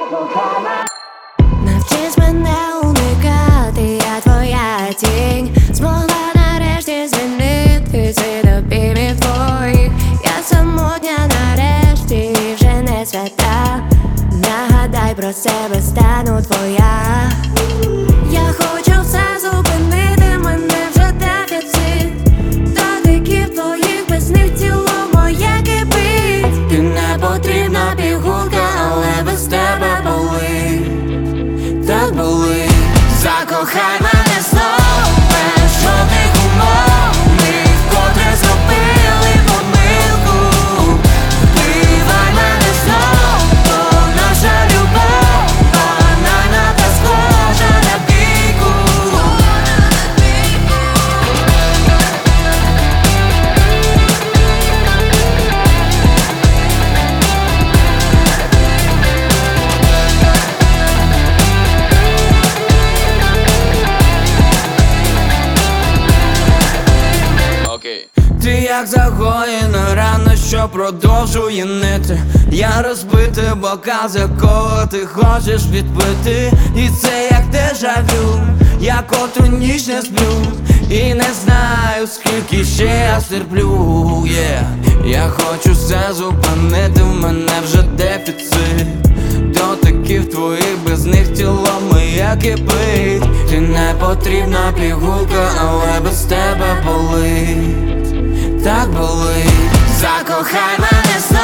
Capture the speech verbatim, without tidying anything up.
Навчись мене уникати, я твоя тінь. Змогла нарешті змінити цей допімів твоїх. Я самотня нарешті і вже не свята. Нагадай про себе, стану твоя. Я хочу все зупинити, мене вже дефіцит. Дотиків твоїх, без них тіло моє кипить. Ти не потрібна пігулка, але без тебе болить. Так болить. Закохай мене знов, без жодних умов. Ми вкотре зробили помилку. Вбивай мене знов, бо наша любов банальна та схожа на бійку. Ти як загоєна рана, що продовжує нити. Я розбитий бокал, з якого ти хочеш відпити. І це як дежавю, я котру ніч не сплю. І не знаю, скільки ще я стерплю, yeah. Я хочу все зупинити, в мене вже дефіцит. Дотиків твоїх, без них тіло моє кипить. Ти не потрібна пігулка, але без тебе болить. Так болить. Закохай мене знов.